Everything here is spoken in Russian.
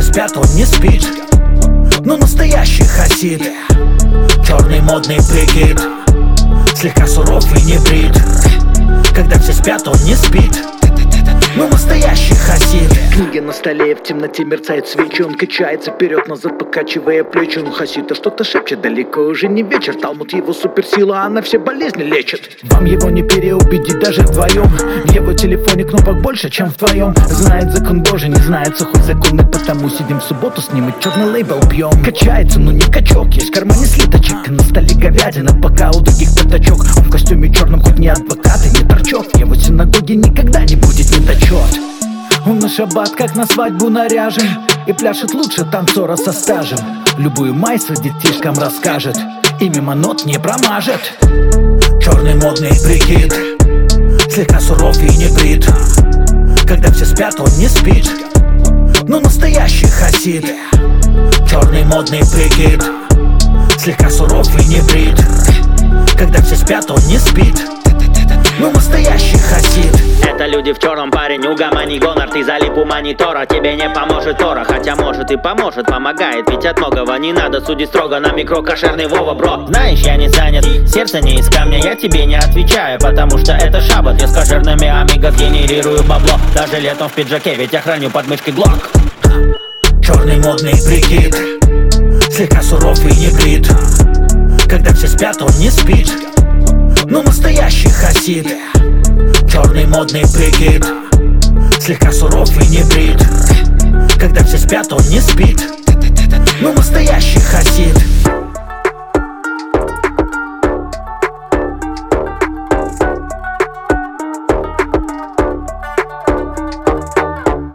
спят, он не спит. Ну настоящий хасид. Черный модный прикид, слегка суров и не брит. Когда все спят, он не спит. Ну настоящий хасид. Книги на столе, в темноте мерцает свечи. Он качается вперед-назад, покачивая плечи. Ну хасида что-то шепчет, далеко уже не вечер. Талмуд его суперсила, она все болезни лечит. Вам его не переубедить даже вдвоем. В его телефоне кнопок больше, чем в твоем. Знает закон Божий, не знает сухой законы. Потому сидим в субботу с ним и черный лейбл пьем. Качается, ну не качок, есть в кармане слиточек. На столе говядина, пока у других пятачок. Он в костюме черном, хоть не адвокат и не торчок. В его синагоге никогда не будет недочет. Он на шаббат, как на свадьбу наряжен, и пляшет лучше танцора со стажем. Любую майсу детишкам расскажет, и мимо нот не промажет. Черный модный прикид, слегка суров и не брит. Когда все спят, он не спит. Ну настоящий хасид. Черный модный прикид, слегка суров и не брит. Когда все спят, он не спит. Ну настоящий хасид. Это люди в черном, парень, угомони гонор. Ты залип у монитора, тебе не поможет Тора. Хотя может и поможет, помогает, ведь от многого не надо судить строго. На микро кошерный Вова, бро. Знаешь, я не занят, сердце не из камня, я тебе не отвечаю, потому что это шаббат. Я с кошерными амигос генерирую бабло. Даже летом в пиджаке, ведь я храню под мышкой глок. Черный модный прикид, слегка суров и не брит. Когда все спят, он не спит. Ну настоящий хасид. Черный модный прикид, слегка суров и не брит. Когда все спят, он не спит. Ну настоящий хасид.